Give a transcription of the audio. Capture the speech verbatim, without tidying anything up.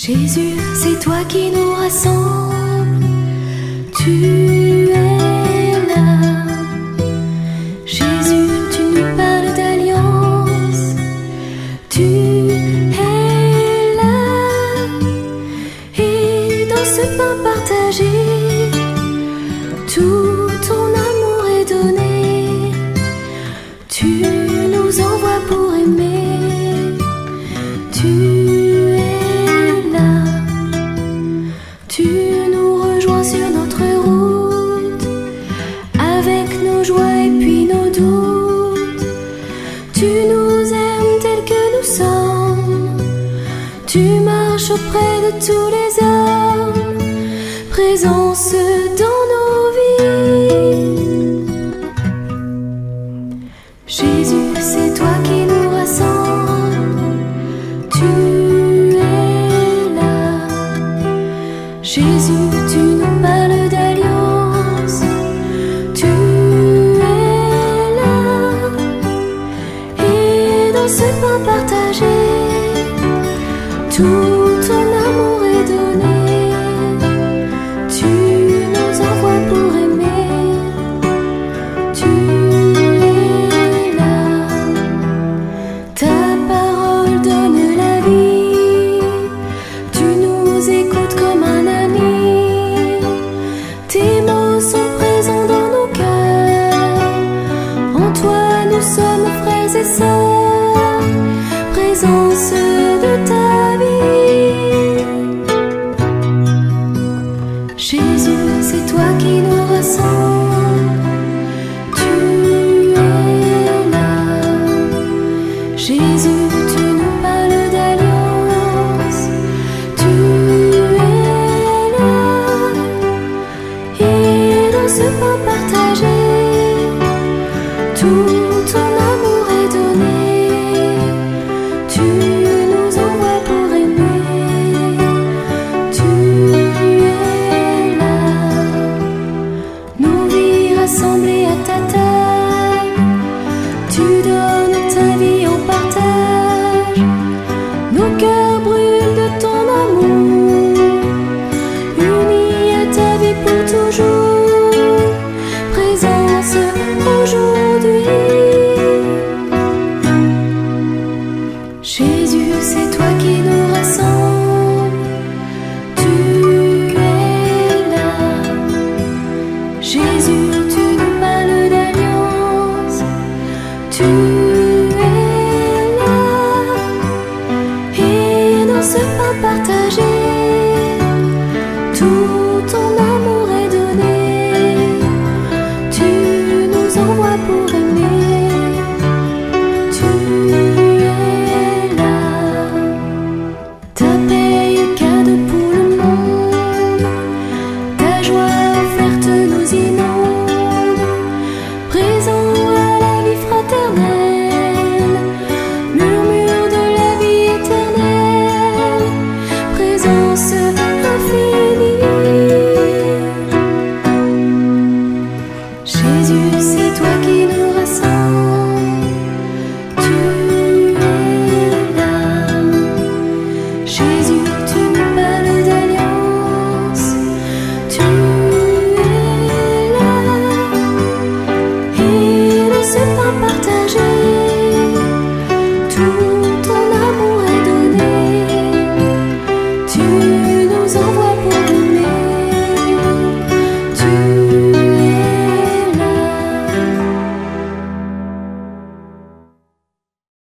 Jésus, c'est toi qui nous rassemble, tu es là. Jésus, tu nous parles d'alliance, tu es là. Et dans ce pain partagé, tout ton amour est donné. Tu nous envoies pour aimer, tu Tu nous rejoins sur notre route, avec nos joies et puis nos doutes. Tu nous aimes tels que nous sommes, tu marches auprès de tous les hommes, présence dans nos vies. Jésus, c'est toi qui nous rassemble, tu Jésus, tu nous parles d'alliance, tu es là. Et dans ce pain partagé, tout ton amour est donné. Tu nous envoies pour aimer, tu es là. Ta parole donne la vie, tu nous écoutes comme un Tes mots sont présents dans nos cœurs. En toi nous sommes frères et sœurs, présence de ta vie. Jésus, c'est toi qui nous rassemble, tu es là. Jésus, tu nous parles d'alliance, tu es là. Et dans ce pain partagé, tout ton amour est donné. Tu nous envoies pour aimer, tu es là. Nos vies rassemblées à ta table, tu donnes ta vie en partage. Nos cœurs brûlent de ton amour, unis à ta vie pour toujours, présence aujourd'hui. Jésus,